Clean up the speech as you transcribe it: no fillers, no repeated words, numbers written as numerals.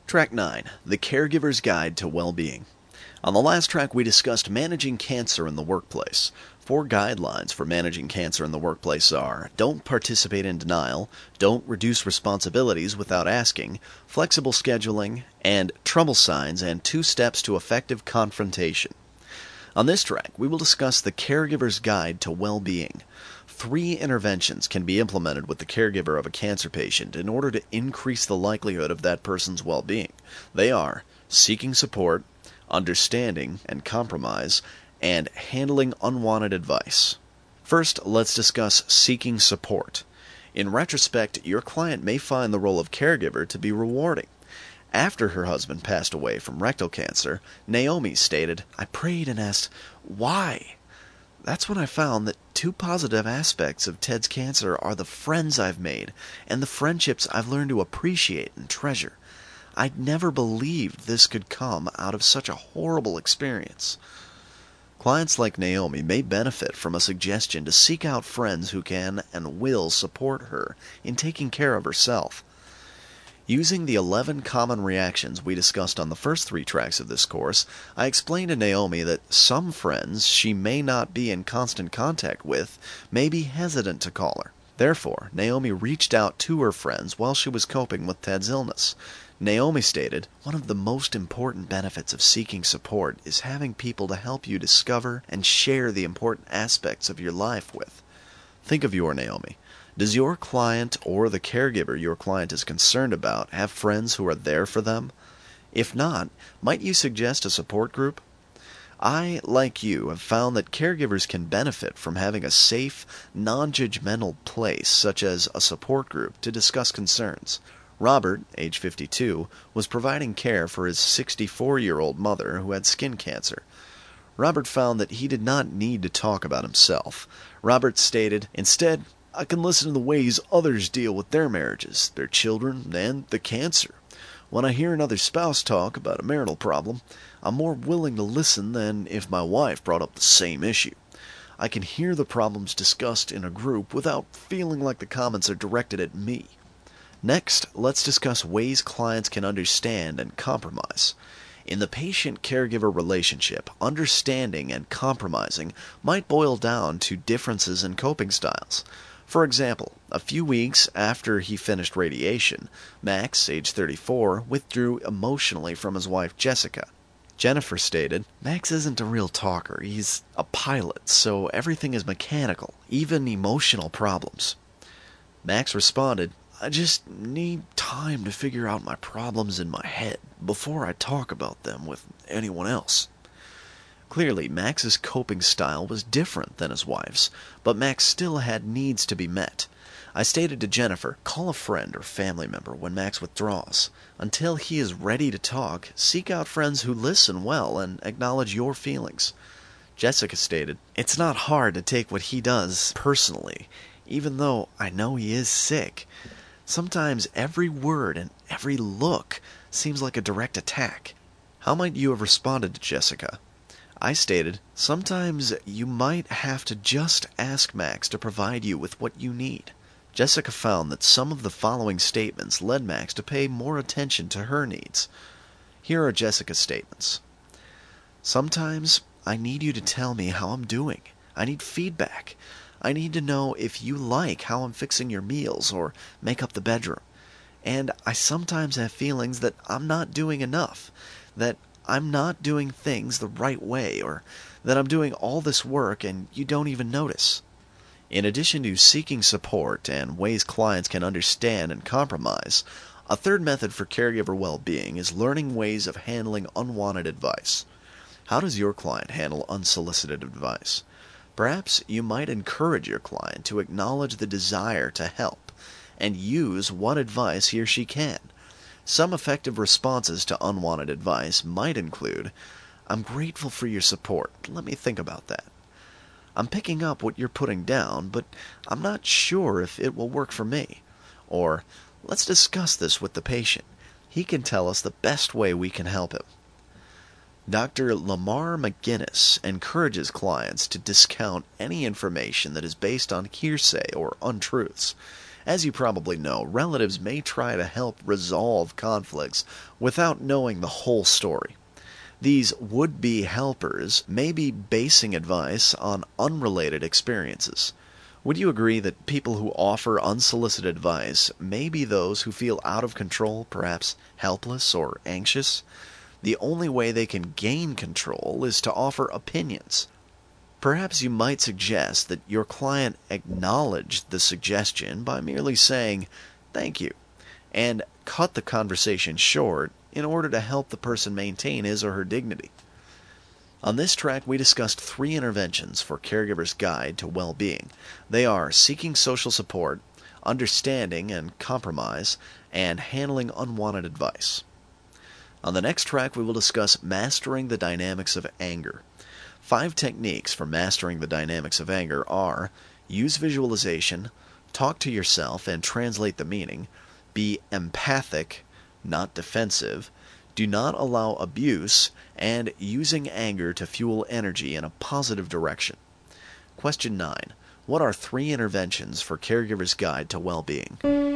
Track 9, The Caregiver's Guide to Well-Being. On the last track, we discussed managing cancer in the workplace. 4 guidelines for managing cancer in the workplace are: don't participate in denial, don't reduce responsibilities without asking, flexible scheduling, and trouble signs and 2 steps to effective confrontation. On this track, we will discuss the Caregiver's Guide to Well-Being. 3 interventions can be implemented with the caregiver of a cancer patient in order to increase the likelihood of that person's well-being. They are seeking support, understanding and compromise, and handling unwanted advice. First, let's discuss seeking support. In retrospect, your client may find the role of caregiver to be rewarding. After her husband passed away from rectal cancer, Naomi stated, "I prayed and asked, why? That's when I found that 2 positive aspects of Ted's cancer are the friends I've made and the friendships I've learned to appreciate and treasure. I'd never believed this could come out of such a horrible experience." Clients like Naomi may benefit from a suggestion to seek out friends who can and will support her in taking care of herself. Using the 11 common reactions we discussed on the first 3 tracks of this course, I explained to Naomi that some friends she may not be in constant contact with may be hesitant to call her. Therefore, Naomi reached out to her friends while she was coping with Ted's illness. Naomi stated, "One of the most important benefits of seeking support is having people to help you discover and share the important aspects of your life with." Think of your Naomi. Does your client or the caregiver your client is concerned about have friends who are there for them? If not, might you suggest a support group? I, like you, have found that caregivers can benefit from having a safe, non-judgmental place such as a support group to discuss concerns. Robert, age 52, was providing care for his 64-year-old mother who had skin cancer. Robert found that he did not need to talk about himself. Robert stated, "Instead, I can listen to the ways others deal with their marriages, their children, and the cancer. When I hear another spouse talk about a marital problem, I'm more willing to listen than if my wife brought up the same issue. I can hear the problems discussed in a group without feeling like the comments are directed at me." Next, let's discuss ways clients can understand and compromise. In the patient-caregiver relationship, understanding and compromising might boil down to differences in coping styles. For example, a few weeks after he finished radiation, Max, age 34, withdrew emotionally from his wife Jessica. Jennifer stated, "Max isn't a real talker. He's a pilot, so everything is mechanical, even emotional problems." Max responded, "I just need time to figure out my problems in my head before I talk about them with anyone else." Clearly, Max's coping style was different than his wife's, but Max still had needs to be met. I stated to Jennifer, "Call a friend or family member when Max withdraws. Until he is ready to talk, seek out friends who listen well and acknowledge your feelings." Jessica stated, "It's not hard to take what he does personally, even though I know he is sick. Sometimes every word and every look seems like a direct attack." How might you have responded to Jessica? I stated, "Sometimes you might have to just ask Max to provide you with what you need." Jessica found that some of the following statements led Max to pay more attention to her needs. Here are Jessica's statements. "Sometimes I need you to tell me how I'm doing. I need feedback. I need to know if you like how I'm fixing your meals or make up the bedroom. And I sometimes have feelings that I'm not doing enough, that I'm not doing things the right way, or that I'm doing all this work and you don't even notice." In addition to seeking support and ways clients can understand and compromise, a third method for caregiver well-being is learning ways of handling unwanted advice. How does your client handle unsolicited advice? Perhaps you might encourage your client to acknowledge the desire to help and use what advice he or she can. Some effective responses to unwanted advice might include, "I'm grateful for your support. Let me think about that." "I'm picking up what you're putting down, but I'm not sure if it will work for me." Or, "Let's discuss this with the patient. He can tell us the best way we can help him." Dr. Lamar McGinnis encourages clients to discount any information that is based on hearsay or untruths. As you probably know, relatives may try to help resolve conflicts without knowing the whole story. These would-be helpers may be basing advice on unrelated experiences. Would you agree that people who offer unsolicited advice may be those who feel out of control, perhaps helpless or anxious? The only way they can gain control is to offer opinions. Perhaps you might suggest that your client acknowledge the suggestion by merely saying, "Thank you," and cut the conversation short in order to help the person maintain his or her dignity. On this track, we discussed 3 interventions for Caregiver's Guide to Well-Being. They are seeking social support, understanding and compromise, and handling unwanted advice. On the next track, we will discuss mastering the dynamics of anger. 5 techniques for mastering the dynamics of anger are: use visualization, talk to yourself and translate the meaning, be empathic, not defensive, do not allow abuse, and using anger to fuel energy in a positive direction. Question 9. What are 3 interventions for Caregiver's Guide to Well-Being?